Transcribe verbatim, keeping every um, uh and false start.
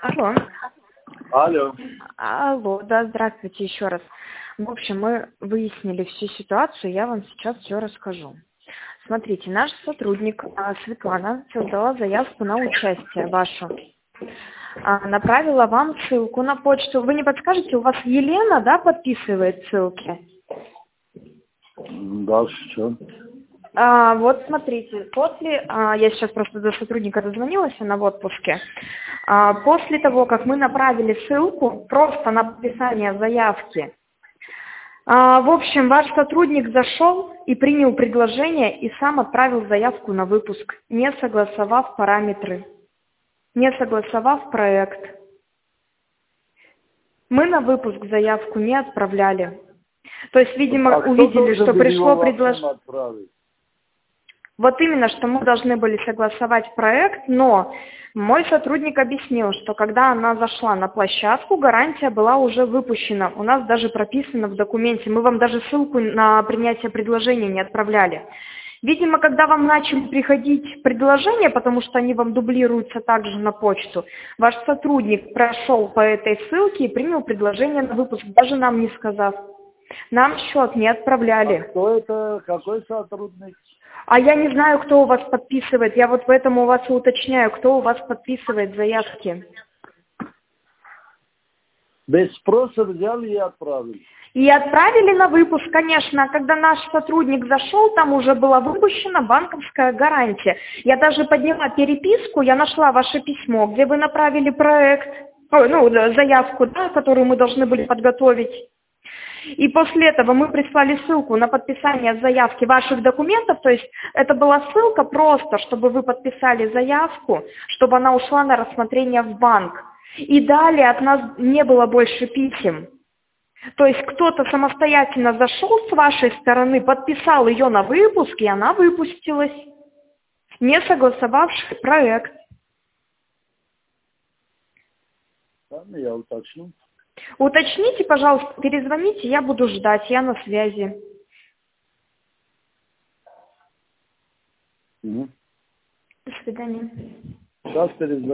Алло. Алло. Алло, да, здравствуйте еще раз. В общем, мы выяснили всю ситуацию, я вам сейчас все расскажу. Смотрите, наш сотрудник а, Светлана создала заявку на участие вашу. А, направила вам ссылку на почту. Вы не подскажете, у вас Елена, да, подписывает ссылки? Дальше что? А, вот смотрите, после, а, я сейчас просто до сотрудника дозвонилась, она в отпуске. А, после того, как мы направили ссылку просто на подписание заявки, а, в общем, ваш сотрудник зашел и принял предложение и сам отправил заявку на выпуск, не согласовав параметры, не согласовав проект. Мы на выпуск заявку не отправляли. То есть, видимо, А увидели, кто что пришло предложение? предложение. Вот именно, что мы должны были согласовать проект, но мой сотрудник объяснил, что когда она зашла на площадку, гарантия была уже выпущена. У нас даже прописано в документе. Мы вам даже ссылку на принятие предложения не отправляли. Видимо, когда вам начали приходить предложения, потому что они вам дублируются также на почту, ваш сотрудник прошел по этой ссылке и принял предложение на выпуск, даже нам не сказав. Нам счет не отправляли. А кто это? Какой сотрудник? А я не знаю, кто у вас подписывает. Я вот поэтому у вас и уточняю, кто у вас подписывает заявки. Без спроса взяли и отправили. И отправили на выпуск, конечно. Когда наш сотрудник зашел, там уже была выпущена банковская гарантия. Я даже подняла переписку, я нашла ваше письмо, где вы направили проект, ой, ну, заявку, да, которую мы должны были подготовить. И после этого мы прислали ссылку на подписание заявки ваших документов, то есть это была ссылка просто, чтобы вы подписали заявку, чтобы она ушла на рассмотрение в банк. И далее от нас не было больше писем. То есть кто-то самостоятельно зашел с вашей стороны, подписал ее на выпуск, и она выпустилась, не согласовавший проект. Ладно, я уточню. Уточните, пожалуйста, перезвоните, я буду ждать, я на связи. Угу. До свидания. Сейчас перезвоню.